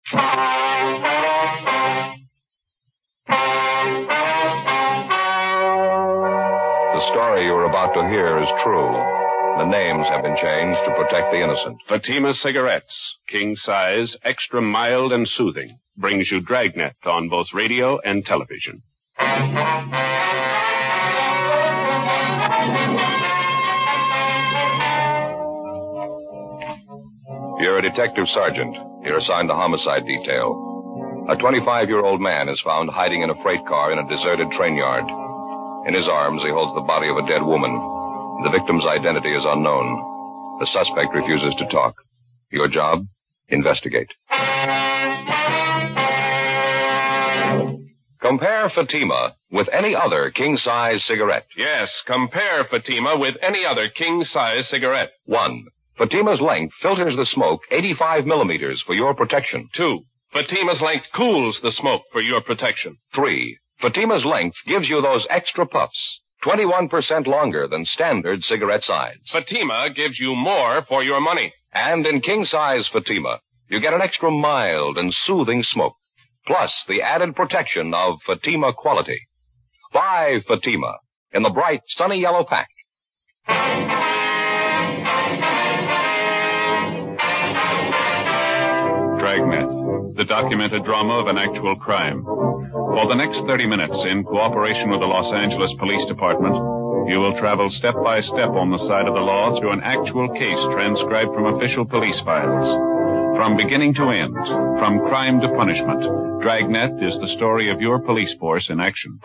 The story you're about to hear is true. The names have been changed to protect the innocent. Fatima Cigarettes, king size, extra mild and soothing, brings you Dragnet on both radio and television. You're a detective sergeant. You're assigned the homicide detail. A 25-year-old man is found hiding in a freight car in a deserted train yard. In his arms, he holds the body of a dead woman. The victim's identity is unknown. The suspect refuses to talk. Your job? Investigate. Compare Fatima with any other king-size cigarette. Yes, compare Fatima with any other king-size cigarette. 1. Fatima's length filters the smoke 85 millimeters for your protection. 2. Fatima's length cools the smoke for your protection. 3. Fatima's length gives you those extra puffs, 21% longer than standard cigarette size. Fatima gives you more for your money. And in king-size Fatima, you get an extra mild and soothing smoke, plus the added protection of Fatima quality. Buy Fatima in the bright, sunny yellow pack. Dragnet, the documented drama of an actual crime. For the next 30 minutes, in cooperation with the Los Angeles Police Department, you will travel step by step on the side of the law through an actual case transcribed from official police files. From beginning to end, from crime to punishment, Dragnet is the story of your police force in action.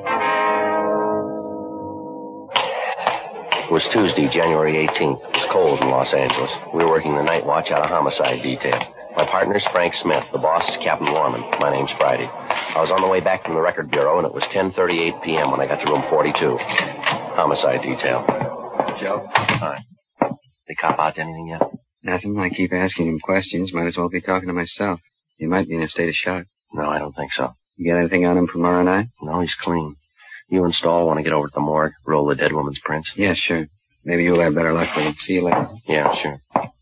It was Tuesday, January 18th. It was cold in Los Angeles. We were working the night watch out of homicide detail. My partner's Frank Smith. The boss is Captain Lorman. My name's Friday. I was on the way back from the record bureau, and it was 10:38 p.m. when I got to room 42. Homicide detail. Joe? Hi. They cop out to anything yet? Nothing. I keep asking him questions. Might as well be talking to myself. He might be in a state of shock. No, I don't think so. You got anything on him from R&I? No, he's clean. You and Stahl want to get over to the morgue, roll the dead woman's prints? Yeah, sure. Maybe you'll have better luck with it. See you later. Yeah, sure.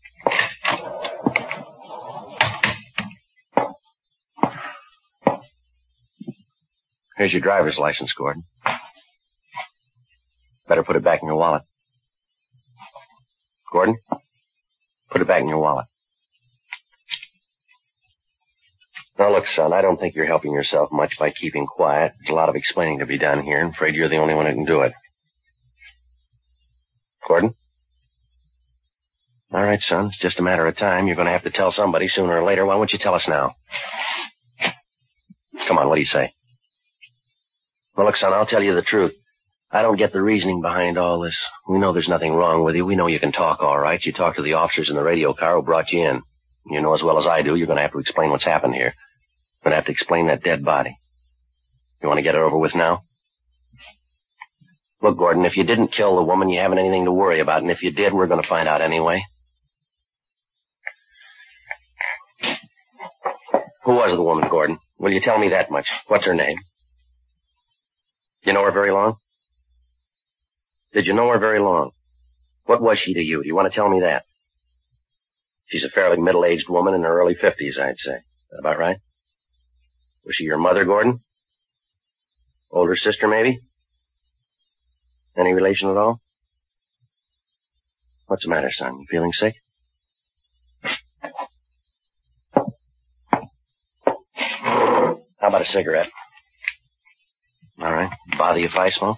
Here's your driver's license, Gordon. Better put it back in your wallet. Gordon, put it back in your wallet. Now, look, son, I don't think you're helping yourself much by keeping quiet. There's a lot of explaining to be done here, and I'm afraid you're the only one who can do it. Gordon? All right, son, it's just a matter of time. You're going to have to tell somebody sooner or later. Why won't you tell us now? Come on, what do you say? Well, look, son, I'll tell you the truth. I don't get the reasoning behind all this. We know there's nothing wrong with you. We know you can talk all right. You talked to the officers in the radio car who brought you in. You know as well as I do, you're going to have to explain what's happened here. You're going to have to explain that dead body. You want to get it over with now? Look, Gordon, if you didn't kill the woman, you haven't anything to worry about. And if you did, we're going to find out anyway. Who was the woman, Gordon? Will you tell me that much? What's her name? You know her very long? Did you know her very long? What was she to you? Do you want to tell me that? She's a fairly middle-aged woman in her early 50s, I'd say. Is that about right? Was she your mother, Gordon? Older sister, maybe? Any relation at all? What's the matter, son? You feeling sick? How about a cigarette? All right. Bother you if I smoke?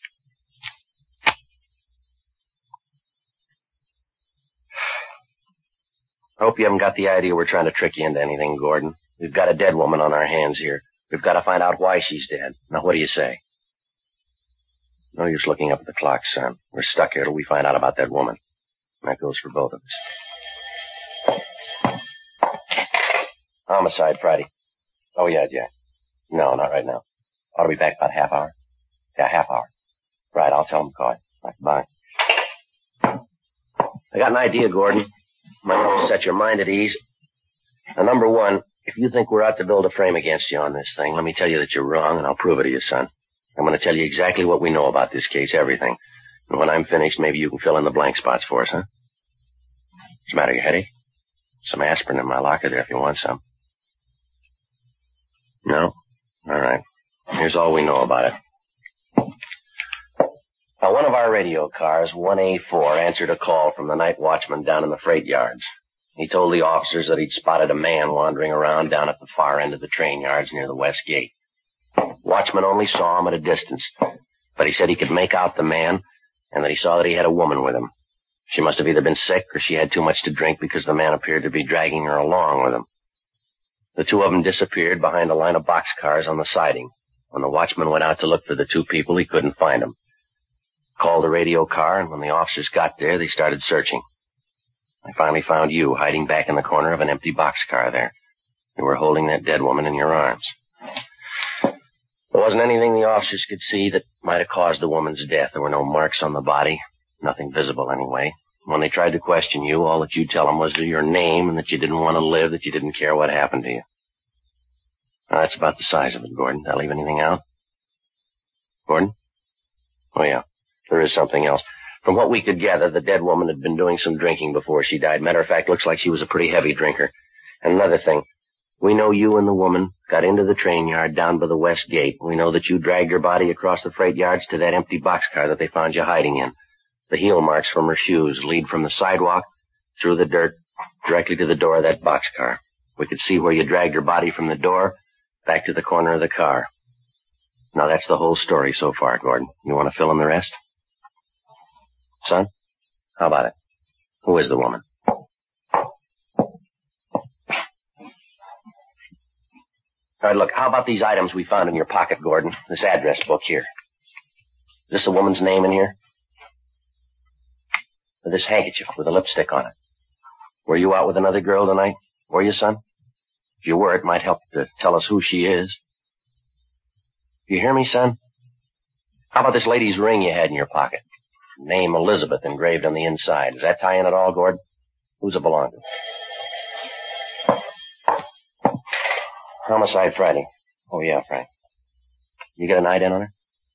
I hope you haven't got the idea we're trying to trick you into anything, Gordon. We've got a dead woman on our hands here. We've got to find out why she's dead. Now, what do you say? No use looking up at the clock, son. We're stuck here till we find out about that woman. That goes for both of us. Homicide, Friday. Oh, yeah. No, not right now. Ought to be back about half hour. Yeah, half hour. Right, I'll tell him to call you. Right, bye. I got an idea, Gordon. Might want to set your mind at ease. Now, number one, if you think we're out to build a frame against you on this thing, let me tell you that you're wrong, and I'll prove it to you, son. I'm going to tell you exactly what we know about this case, everything. And when I'm finished, maybe you can fill in the blank spots for us, huh? What's the matter, your headache? Some aspirin in my locker there if you want some. No? All right. Here's all we know about it. Now, one of our radio cars, 1A4, answered a call from the night watchman down in the freight yards. He told the officers that he'd spotted a man wandering around down at the far end of the train yards near the west gate. Watchman only saw him at a distance, but he said he could make out the man and that he saw that he had a woman with him. She must have either been sick or she had too much to drink because the man appeared to be dragging her along with him. The two of them disappeared behind a line of boxcars on the siding. When the watchman went out to look for the two people, he couldn't find them. Called the radio car, and when the officers got there, they started searching. I finally found you hiding back in the corner of an empty boxcar there. You were holding that dead woman in your arms. There wasn't anything the officers could see that might have caused the woman's death. There were no marks on the body. Nothing visible, anyway. When they tried to question you, all that you'd tell them was your name and that you didn't want to live, that you didn't care what happened to you. Now, that's about the size of it, Gordon. Did I leave anything out? Gordon? Oh, yeah. There is something else. From what we could gather, the dead woman had been doing some drinking before she died. Matter of fact, looks like she was a pretty heavy drinker. And another thing, we know you and the woman got into the train yard down by the west gate. We know that you dragged your body across the freight yards to that empty boxcar that they found you hiding in. The heel marks from her shoes lead from the sidewalk through the dirt directly to the door of that boxcar. We could see where you dragged your body from the door back to the corner of the car. Now, that's the whole story so far, Gordon. You want to fill in the rest? Son, how about it? Who is the woman? All right, look, how about these items we found in your pocket, Gordon? This address book here. Is this a woman's name in here? Or this handkerchief with a lipstick on it? Were you out with another girl tonight? Were you, son? If you were, it might help to tell us who she is. You hear me, son? How about this lady's ring you had in your pocket? Name Elizabeth engraved on the inside. Does that tie in at all, Gordon? Who's it belong to? Homicide Friday. Oh, yeah, Frank. You got an ident on her?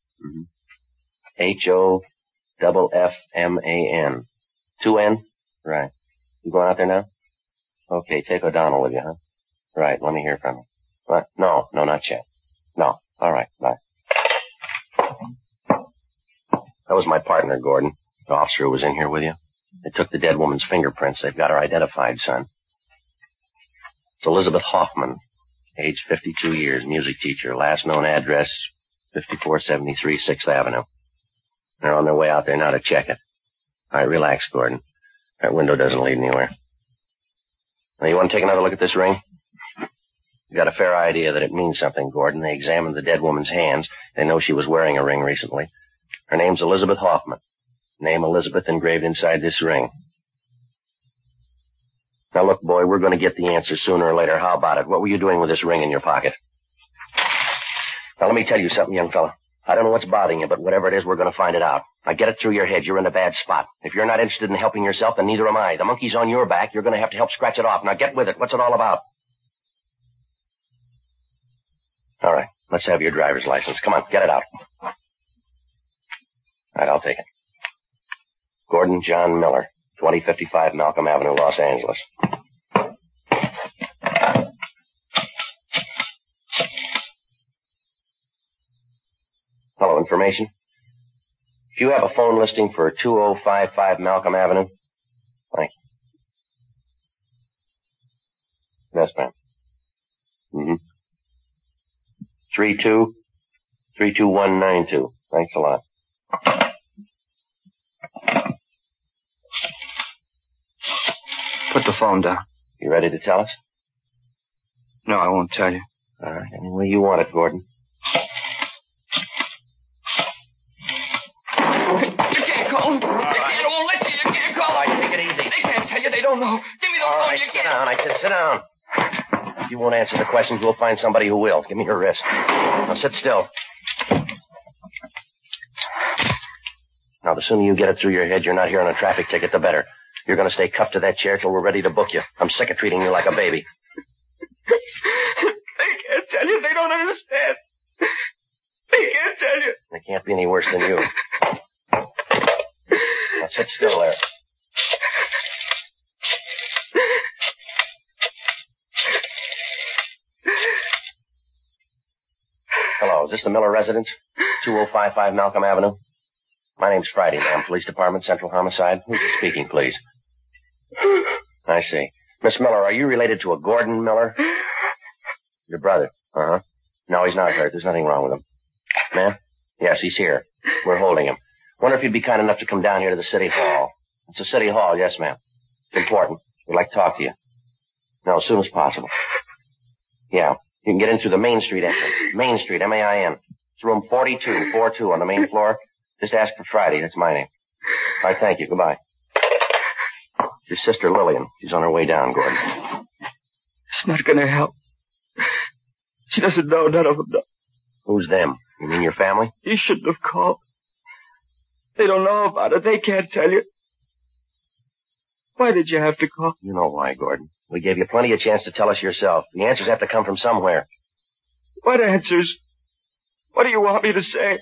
Mm-hmm. HOFFMAN. 2 N? Right. You going out there now? Okay, take O'Donnell with you, huh? Right, let me hear from you. What? No, not yet. No. All right, bye. That was my partner, Gordon. The officer who was in here with you. They took the dead woman's fingerprints. They've got her identified, son. It's Elizabeth Hoffman, age 52 years, music teacher. Last known address, 5473 6th Avenue. They're on their way out there now to check it. All right, relax, Gordon. That window doesn't lead anywhere. Now, you want to take another look at this ring? You got a fair idea that it means something, Gordon. They examined the dead woman's hands. They know she was wearing a ring recently. Her name's Elizabeth Hoffman. Name Elizabeth engraved inside this ring. Now, look, boy, we're going to get the answer sooner or later. How about it? What were you doing with this ring in your pocket? Now, let me tell you something, young fella. I don't know what's bothering you, but whatever it is, we're going to find it out. Now, get it through your head. You're in a bad spot. If you're not interested in helping yourself, then neither am I. The monkey's on your back. You're going to have to help scratch it off. Now, get with it. What's it all about? All right. Let's have your driver's license. Come on, get it out. All right, I'll take it. Gordon John Miller, 2055 Malcolm Avenue, Los Angeles. Hello, information. If you have a phone listing for 2055 Malcolm Avenue, thank you. Yes, ma'am. Mm-hmm. 32192. Thanks a lot. Put the phone down. You ready to tell us? No, I won't tell you. All right, any way you want it, Gordon. You can't call them. They won't let you. You can't call them. All right, take it easy. They can't tell you. They don't know. Give me the phone. All right, You sit can't. down. I said sit down. If you won't answer the questions, we'll find somebody who will. Give me your wrist. Now sit still. Now, the sooner you get it through your head you're not here on a traffic ticket, the better. You're going to stay cuffed to that chair till we're ready to book you. I'm sick of treating you like a baby. They can't tell you. They don't understand. They can't tell you. They can't be any worse than you. Now sit still there. Hello, is this the Miller residence? 2055 Malcolm Avenue? My name's Friday, ma'am. Police Department, Central Homicide. Who's speaking, please? I see. Miss Miller, are you related to a Gordon Miller? Your brother? Uh-huh. No, he's not hurt. There's nothing wrong with him. Ma'am? Yes, he's here. We're holding him. Wonder if you'd be kind enough to come down here to the City Hall. It's a City Hall, yes, ma'am. It's important. We'd like to talk to you. No, as soon as possible. Yeah. You can get in through the Main Street entrance. Main Street, M-A-I-N. It's room 4242 on the main floor. Just ask for Friday. That's my name. All right, thank you. Goodbye. Your sister Lillian. She's on her way down, Gordon. It's not going to help. She doesn't know. None of them know. Who's them? You mean your family? You shouldn't have called. They don't know about it. They can't tell you. Why did you have to call? You know why, Gordon. We gave you plenty of chance to tell us yourself. The answers have to come from somewhere. What answers? What do you want me to say?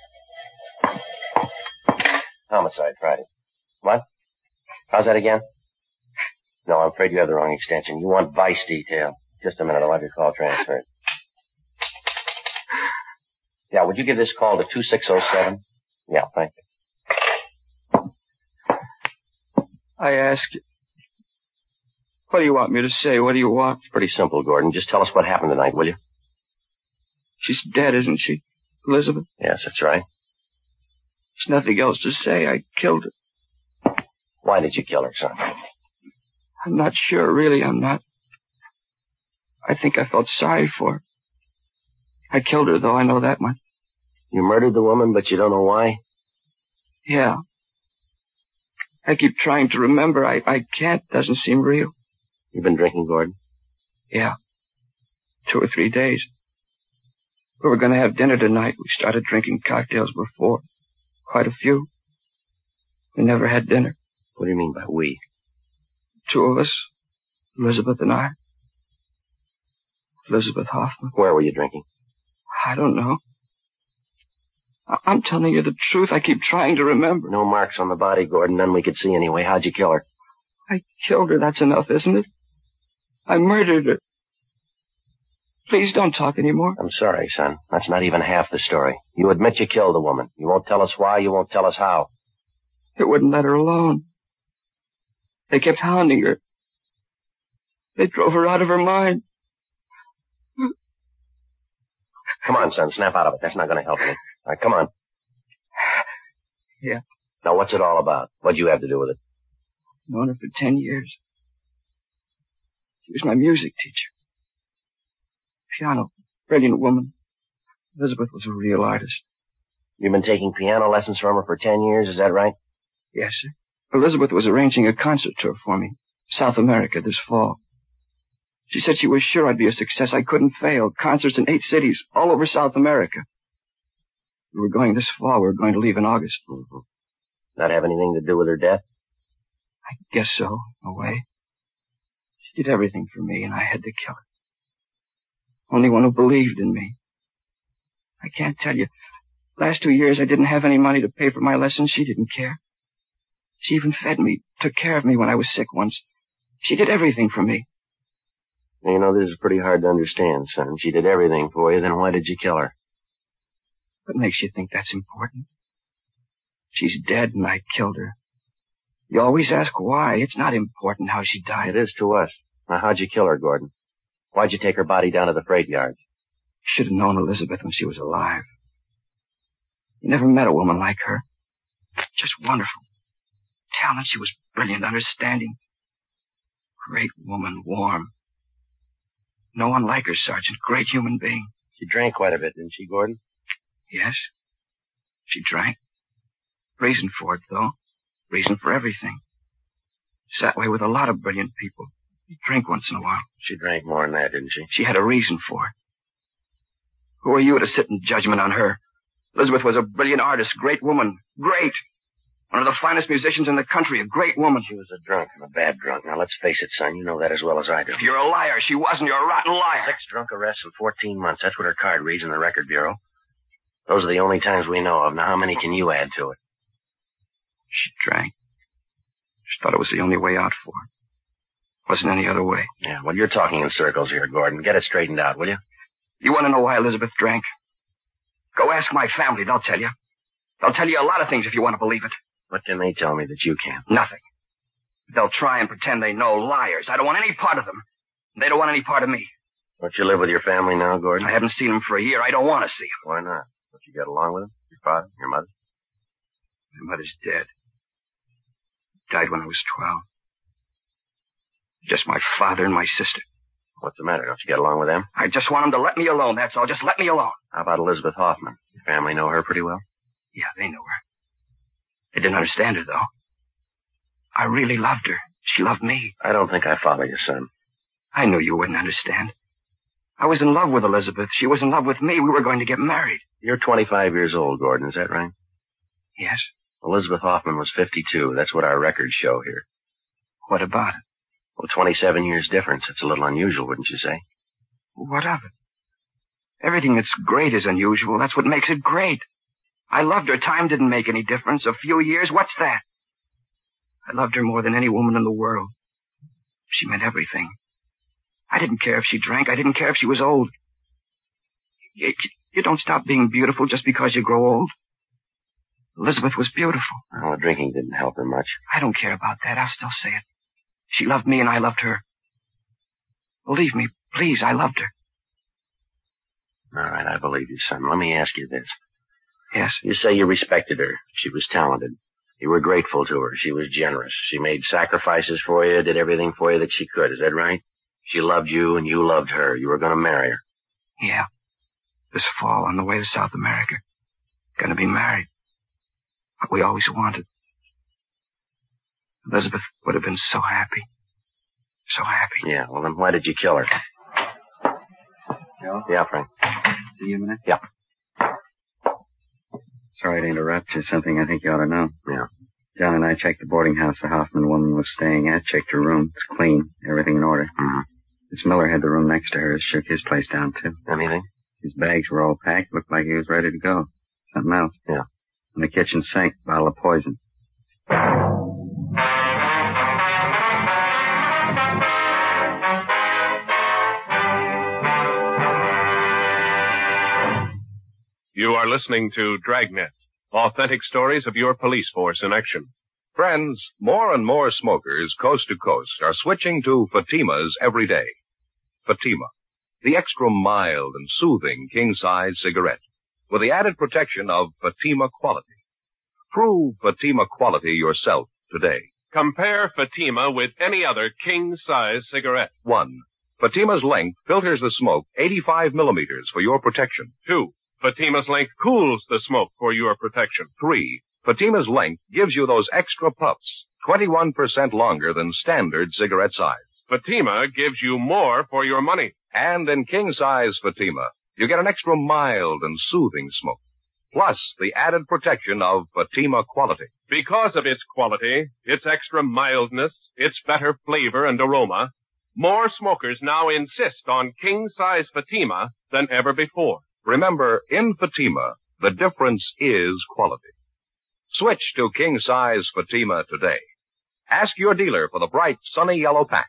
Homicide, Friday. What? How's that again? No, I'm afraid you have the wrong extension. You want vice detail. Just a minute. I'll have your call transferred. Yeah, would you give this call to 2607? Yeah, thank you. I ask you. What do you want me to say? What do you want? It's pretty simple, Gordon. Just tell us what happened tonight, will you? She's dead, isn't she? Elizabeth? Yes, that's right. There's nothing else to say. I killed her. Why did you kill her, son? I'm not sure, really. I'm not. I think I felt sorry for her. I killed her, though. I know that much. You murdered the woman, but you don't know why? Yeah. I keep trying to remember. I can't. Doesn't seem real. You've been drinking, Gordon? Yeah. 2 or 3 days. We were going to have dinner tonight. We started drinking cocktails before. Quite a few. We never had dinner. What do you mean by we? 2 of us. Elizabeth and I. Elizabeth Hoffman. Where were you drinking? I don't know. I'm telling you the truth. I keep trying to remember. No marks on the body, Gordon. None we could see anyway. How'd you kill her? I killed her. That's enough, isn't it? I murdered her. Please don't talk anymore. I'm sorry, son. That's not even half the story. You admit you killed the woman. You won't tell us why. You won't tell us how. They wouldn't let her alone. They kept hounding her. They drove her out of her mind. Come on, son. Snap out of it. That's not going to help any. All right, come on. Yeah. Now, what's it all about? What'd you have to do with it? Known her for 10 years. She was my music teacher. Piano. Brilliant woman. Elizabeth was a real artist. You've been taking piano lessons from her for 10 years, is that right? Yes, sir. Elizabeth was arranging a concert tour for me. South America this fall. She said she was sure I'd be a success. I couldn't fail. Concerts in 8 cities, all over South America. We were going this fall. We were going to leave in August. Mm-hmm. Not have anything to do with her death? I guess so, in a way. She did everything for me, and I had to kill her. Only one who believed in me. I can't tell you. Last 2 years, I didn't have any money to pay for my lessons. She didn't care. She even fed me, took care of me when I was sick once. She did everything for me. You know, this is pretty hard to understand, son. She did everything for you, then why did you kill her? What makes you think that's important? She's dead and I killed her. You always ask why. It's not important how she died. It is to us. Now, how'd you kill her, Gordon? Why'd you take her body down to the freight yards? Should have known Elizabeth when she was alive. You never met a woman like her. Just wonderful. Talent, she was brilliant, understanding. Great woman, warm. No one like her, Sergeant. Great human being. She drank quite a bit, didn't she, Gordon? Yes. She drank. Reason for it, though. Reason for everything. It's that way with a lot of brilliant people. You drink once in a while. She drank more than that, didn't she? She had a reason for it. Who are you to sit in judgment on her? Elizabeth was a brilliant artist, great woman. Great! One of the finest musicians in the country, a great woman. She was a drunk and a bad drunk. Now, let's face it, son. You know that as well as I do. You're a liar. She wasn't. You're a rotten liar. 6 drunk arrests in 14 months. That's what her card reads in the record bureau. Those are the only times we know of. Now, how many can you add to it? She drank. She thought it was the only way out for her. Wasn't any other way. Yeah, well, you're talking in circles here, Gordon. Get it straightened out, will you? You want to know why Elizabeth drank? Go ask my family. They'll tell you. They'll tell you a lot of things if you want to believe it. What can they tell me that you can't? Nothing. They'll try and pretend they know. Liars. I don't want any part of them. They don't want any part of me. Don't you live with your family now, Gordon? I haven't seen them for a year. I don't want to see them. Why not? Don't you get along with them? Your father? Your mother? My mother's dead. Died when I was 12. Just my father and my sister. What's the matter? Don't you get along with them? I just want them to let me alone, that's all. Just let me alone. How about Elizabeth Hoffman? Your family know her pretty well? Yeah, they know her. They didn't understand her, though. I really loved her. She loved me. I don't think I follow you, son. I knew you wouldn't understand. I was in love with Elizabeth. She was in love with me. We were going to get married. You're 25 years old, Gordon. Is that right? Yes. Elizabeth Hoffman was 52. That's what our records show here. What about it? Well, 27 years difference. It's a little unusual, wouldn't you say? What of it? Everything that's great is unusual. That's what makes it great. I loved her. Time didn't make any difference. A few years, what's that? I loved her more than any woman in the world. She meant everything. I didn't care if she drank. I didn't care if she was old. You don't stop being beautiful just because you grow old. Elizabeth was beautiful. Well, drinking didn't help her much. I don't care about that. I'll still say it. She loved me and I loved her. Believe me, please, I loved her. All right, I believe you, son. Let me ask you this. Yes? You say you respected her. She was talented. You were grateful to her. She was generous. She made sacrifices for you, did everything for you that she could. Is that right? She loved you and you loved her. You were going to marry her. Yeah. This fall on the way to South America. Going to be married. What we always wanted. Elizabeth would have been so happy. So happy. Yeah, well then why did you kill her? Joe? Yeah, Frank. See you a minute? Yeah. Sorry to interrupt you. Something I think you ought to know. Yeah. John and I checked the boarding house the Hoffman woman was staying at, checked her room. It's clean. Everything in order. Mm-hmm. Miss Miller had the room next to hers, shook his place down, too. Anything? His bags were all packed. Looked like he was ready to go. Something else? Yeah. In the kitchen sink, bottle of poison. You are listening to Dragnet, authentic stories of your police force in action. Friends, more and more smokers coast to coast are switching to Fatima's every day. Fatima, the extra mild and soothing king-size cigarette, with the added protection of Fatima quality. Prove Fatima quality yourself today. Compare Fatima with any other king-size cigarette. 1. Fatima's length filters the smoke 85 millimeters for your protection. 2. Fatima's length cools the smoke for your protection. 3. Fatima's length gives you those extra puffs, 21% longer than standard cigarette size. Fatima gives you more for your money. And in king-size Fatima, you get an extra mild and soothing smoke, plus the added protection of Fatima quality. Because of its quality, its extra mildness, its better flavor and aroma, more smokers now insist on king-size Fatima than ever before. Remember, in Fatima, the difference is quality. Switch to king-size Fatima today. Ask your dealer for the bright, sunny yellow pack.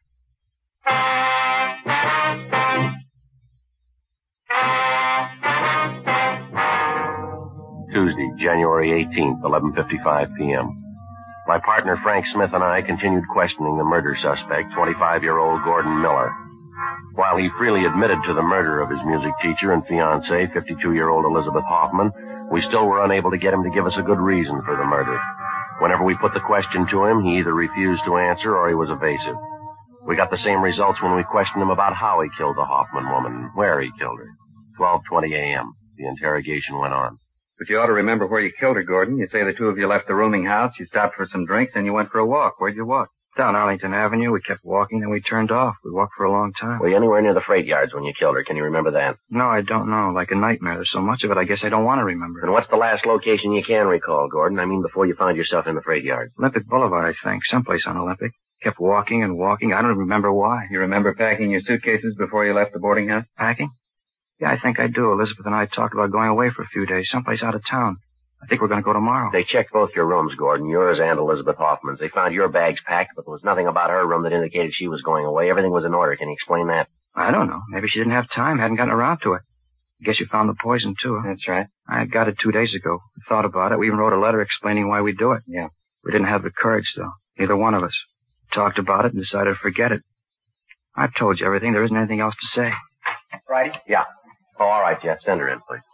Tuesday, January 18th, 11:55 p.m. My partner Frank Smith and I continued questioning the murder suspect, 25-year-old Gordon Miller. While he freely admitted to the murder of his music teacher and fiancée, 52-year-old Elizabeth Hoffman, we still were unable to get him to give us a good reason for the murder. Whenever we put the question to him, he either refused to answer or he was evasive. We got the same results when we questioned him about how he killed the Hoffman woman, where he killed her. 12:20 a.m. The interrogation went on. But you ought to remember where you killed her, Gordon. You say the two of you left the rooming house, you stopped for some drinks, and you went for a walk. Where'd you walk? Down Arlington Avenue. We kept walking, then we turned off. We walked for a long time. Were you anywhere near the freight yards when you killed her? Can you remember that? No, I don't know. Like a nightmare. There's so much of it, I guess I don't want to remember. And what's the last location you can recall, Gordon? I mean, before you found yourself in the freight yards. Olympic Boulevard, I think. Someplace on Olympic. Kept walking and walking. I don't remember why. You remember packing your suitcases before you left the boarding house? Packing? Yeah, I think I do. Elizabeth and I talked about going away for a few days, someplace out of town. I think we're going to go tomorrow. They checked both your rooms, Gordon, yours and Elizabeth Hoffman's. They found your bags packed, but there was nothing about her room that indicated she was going away. Everything was in order. Can you explain that? I don't know. Maybe she didn't have time, hadn't gotten around to it. Guess you found the poison, too, huh? That's right. I got it 2 days ago. We thought about it. We even wrote a letter explaining why we do it. Yeah. We didn't have the courage, though. Neither one of us. Talked about it and decided to forget it. I've told you everything. There isn't anything else to say. Friday? Yeah. Oh, all right, Jeff. Send her in, please.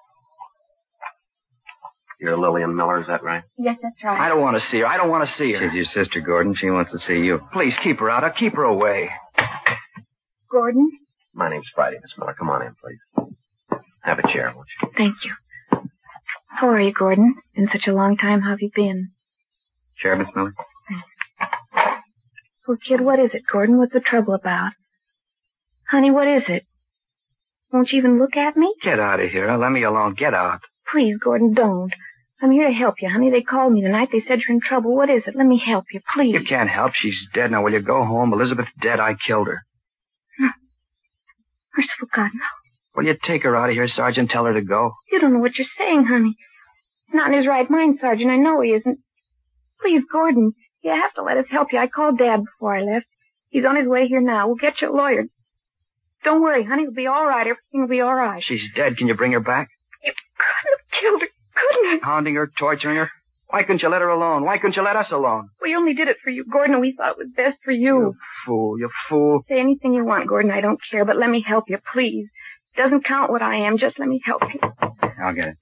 You're Lillian Miller, is that right? Yes, that's right. I don't want to see her. I don't want to see her. She's your sister, Gordon. She wants to see you. Please, keep her out. I'll keep her away. Gordon? My name's Friday, Miss Miller. Come on in, please. Have a chair, won't you? Thank you. How are you, Gordon? Been such a long time. How have you been? Chair, Miss Miller? Well, kid, what is it, Gordon? What's the trouble about? Honey, what is it? Won't you even look at me? Get out of here. Let me alone. Get out. Please, Gordon, don't. I'm here to help you, honey. They called me tonight. They said you're in trouble. What is it? Let me help you, please. You can't help. She's dead. Now, will you go home? Elizabeth's dead. I killed her. Merciful God, no. Will you take her out of here, Sergeant? Tell her to go. You don't know what you're saying, honey. He's not in his right mind, Sergeant. I know he isn't. Please, Gordon, you have to let us help you. I called Dad before I left. He's on his way here now. We'll get you a lawyer. Don't worry, honey. It'll be all right. Everything will be all right. She's dead. Can you bring her back? You couldn't have killed her, couldn't you? Pounding her, torturing her. Why couldn't you let her alone? Why couldn't you let us alone? We only did it for you, Gordon, and we thought it was best for you. You fool. You fool. Say anything you want, Gordon. I don't care, but let me help you, please. It doesn't count what I am. Just let me help you. I'll get it.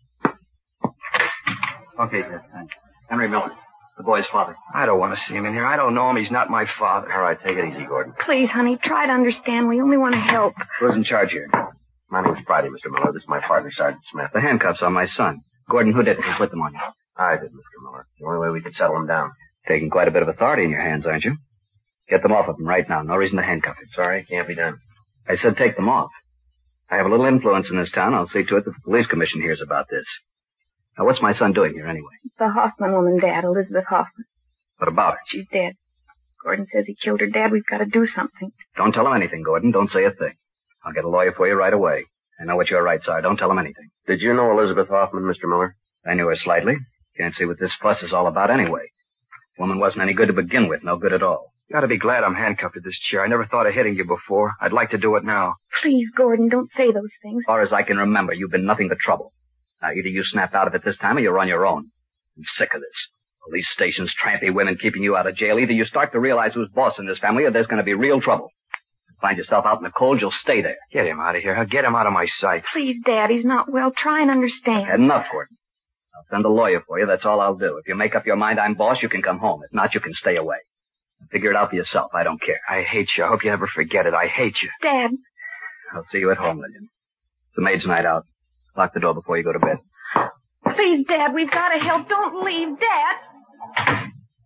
Okay, Jeff. Thanks. Henry Miller, the boy's father. I don't want to see him in here. I don't know him. He's not my father. All right, take it easy, Gordon. Please, honey, try to understand. We only want to help. Who's in charge here? My name's Friday, Mr. Miller. This is my partner, Sergeant Smith. The handcuffs on my son. Gordon, who did it? Who put them on you? I did, Mr. Miller. The only way we could settle him down. Taking quite a bit of authority in your hands, aren't you? Get them off of him right now. No reason to handcuff him. Sorry, can't be done. I said take them off. I have a little influence in this town. I'll see to it that the police commission hears about this. Now, what's my son doing here anyway? It's the Hoffman woman, Dad, Elizabeth Hoffman. What about her? She's dead. Gordon says he killed her. Dad, we've got to do something. Don't tell him anything, Gordon. Don't say a thing. I'll get a lawyer for you right away. I know what your rights are. Don't tell him anything. Did you know Elizabeth Hoffman, Mr. Miller? I knew her slightly. Can't see what this fuss is all about anyway. Woman wasn't any good to begin with. No good at all. You ought to be glad I'm handcuffed to this chair. I never thought of hitting you before. I'd like to do it now. Please, Gordon, don't say those things. As far as I can remember, you've been nothing but trouble. Now, either you snap out of it this time or you're on your own. I'm sick of this. Police stations, trampy women keeping you out of jail. Either you start to realize who's boss in this family or there's going to be real trouble. Find yourself out in the cold, you'll stay there. Get him out of here. Get him out of my sight. Please, Dad, he's not well. Try and understand. Enough, Gordon. I'll send a lawyer for you. That's all I'll do. If you make up your mind I'm boss, you can come home. If not, you can stay away. Figure it out for yourself. I don't care. I hate you. I hope you never forget it. I hate you. Dad. I'll see you at home, Lillian. It's the maid's night out. Lock the door before you go to bed. Please, Dad, we've got to help. Don't leave, Dad.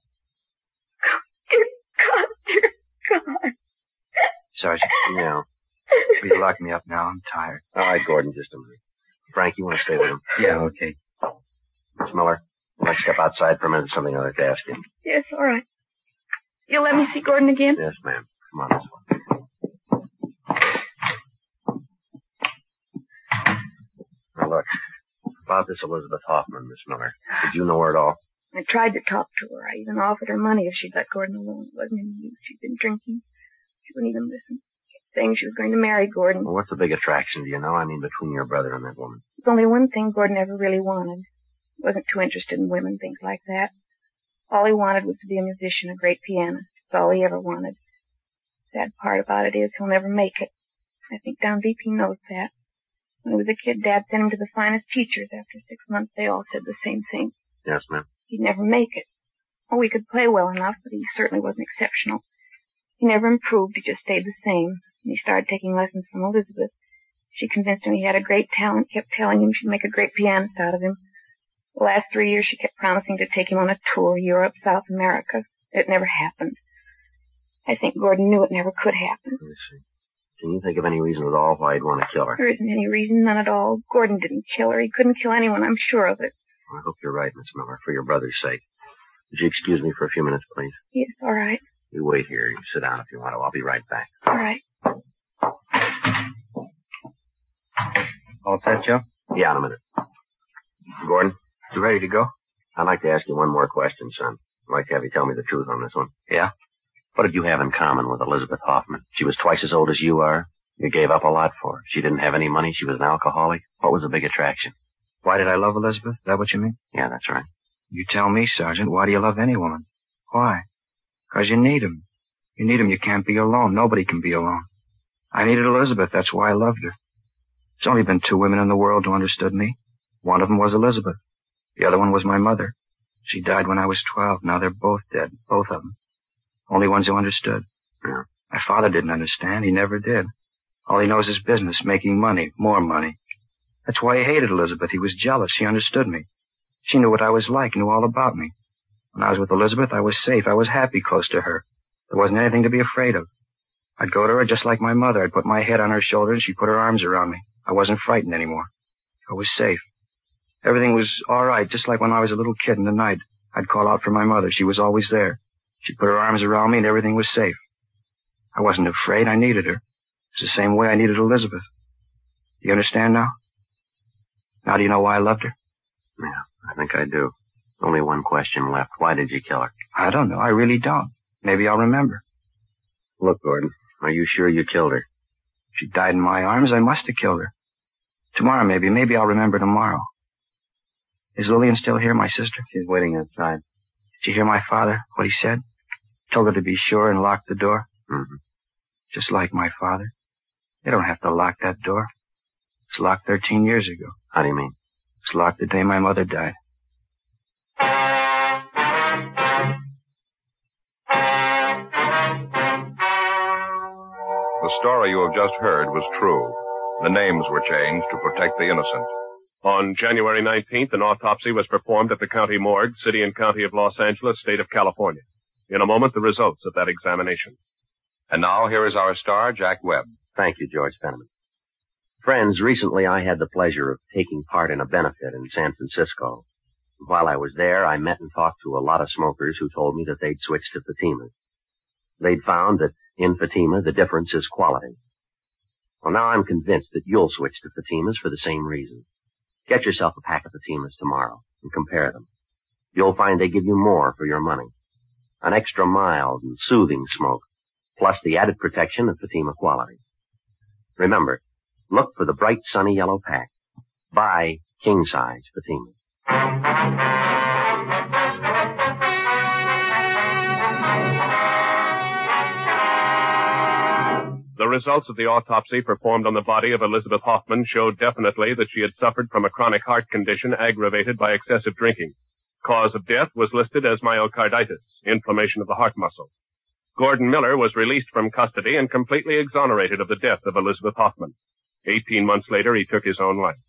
Dear God, dear God. Sergeant. Yeah. Will you lock me up now? I'm tired. All right, Gordon, just a minute. Frank, you want to stay with him? Yeah, okay. Miss Miller, let's step outside for a minute. Something I'd like to ask you. Yes, all right. You'll let me see Gordon again? Yes, ma'am. Come on this way. Now, look. About this Elizabeth Hoffman, Miss Miller. Did you know her at all? I tried to talk to her. I even offered her money if she'd let Gordon alone. It wasn't any use. She'd been drinking. She wouldn't even listen. She kept saying she was going to marry Gordon. Well, what's the big attraction, do you know? I mean, between your brother and that woman. There's only one thing Gordon ever really wanted. He wasn't too interested in women, things like that. All he wanted was to be a musician, a great pianist. That's all he ever wanted. The sad part about it is he'll never make it. I think down deep he knows that. When he was a kid, Dad sent him to the finest teachers. After 6 months, they all said the same thing. Yes, ma'am. He'd never make it. Oh, he could play well enough, but he certainly wasn't exceptional. He never improved. He just stayed the same. And he started taking lessons from Elizabeth. She convinced him he had a great talent, kept telling him she'd make a great pianist out of him. The last 3 years, she kept promising to take him on a tour, Europe, South America. It never happened. I think Gordon knew it never could happen. Let me see. Can you think of any reason at all why he'd want to kill her? There isn't any reason, none at all. Gordon didn't kill her. He couldn't kill anyone, I'm sure of it. I hope you're right, Miss Miller, for your brother's sake. Would you excuse me for a few minutes, please? Yes, all right. You wait here. You sit down if you want to. I'll be right back. All right. All set, Joe? Yeah, in a minute. Gordon? You ready to go? I'd like to ask you one more question, son. I'd like to have you tell me the truth on this one. Yeah? What did you have in common with Elizabeth Hoffman? She was twice as old as you are. You gave up a lot for her. She didn't have any money. She was an alcoholic. What was the big attraction? Why did I love Elizabeth? Is that what you mean? Yeah, that's right. You tell me, Sergeant. Why do you love any woman? Why? 'Cause you need 'em. You need 'em. You can't be alone. Nobody can be alone. I needed Elizabeth. That's why I loved her. There's only been 2 women in the world who understood me. One of them was Elizabeth. The other one was my mother. She died when I was 12. Now they're both dead. Both of them. Only ones who understood. Yeah. My father didn't understand. He never did. All he knows is business, making money, more money. That's why he hated Elizabeth. He was jealous. She understood me. She knew what I was like, knew all about me. When I was with Elizabeth, I was safe. I was happy close to her. There wasn't anything to be afraid of. I'd go to her just like my mother. I'd put my head on her shoulder and she'd put her arms around me. I wasn't frightened anymore. I was safe. Everything was all right, just like when I was a little kid in the night. I'd call out for my mother. She was always there. She'd put her arms around me and everything was safe. I wasn't afraid. I needed her. It's the same way I needed Elizabeth. Do you understand now? Now do you know why I loved her? Yeah, I think I do. Only one question left. Why did you kill her? I don't know. I really don't. Maybe I'll remember. Look, Gordon, are you sure you killed her? She died in my arms. I must have killed her. Tomorrow, maybe. Maybe I'll remember tomorrow. Is Lillian still here, my sister? She's waiting outside. Did you hear my father, what he said? Told her to be sure and lock the door. Mm-hmm. Just like my father. They don't have to lock that door. It's locked 13 years ago. How do you mean? It's locked the day my mother died. The story you have just heard was true. The names were changed to protect the innocent. On January 19th, an autopsy was performed at the county morgue, city and county of Los Angeles, state of California. In a moment, the results of that examination. And now, here is our star, Jack Webb. Thank you, George Fenneman. Friends, recently I had the pleasure of taking part in a benefit in San Francisco. While I was there, I met and talked to a lot of smokers who told me that they'd switched to Fatimas. They'd found that in Fatima, the difference is quality. Well, now I'm convinced that you'll switch to Fatimas for the same reason. Get yourself a pack of Fatimas tomorrow and compare them. You'll find they give you more for your money. An extra mild and soothing smoke, plus the added protection of Fatima quality. Remember, look for the bright sunny yellow pack. Buy king-size Fatima. The results of the autopsy performed on the body of Elizabeth Hoffman showed definitely that she had suffered from a chronic heart condition aggravated by excessive drinking. Cause of death was listed as myocarditis, inflammation of the heart muscle. Gordon Miller was released from custody and completely exonerated of the death of Elizabeth Hoffman. 18 months later, he took his own life.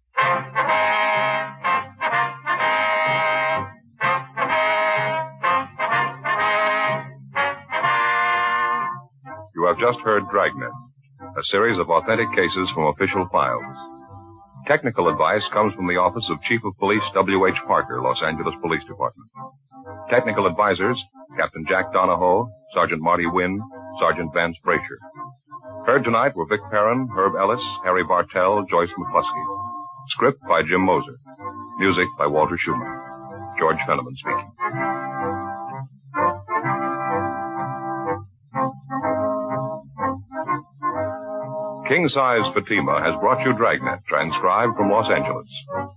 You have just heard Dragnet, a series of authentic cases from official files. Technical advice comes from the Office of Chief of Police W.H. Parker, Los Angeles Police Department. Technical advisors, Captain Jack Donahoe, Sergeant Marty Wynn, Sergeant Vance Brasher. Heard tonight were Vic Perrin, Herb Ellis, Harry Bartell, Joyce McCluskey. Script by Jim Moser. Music by Walter Schumann. George Fenneman speaking. King Size Fatima has brought you Dragnet, transcribed from Los Angeles.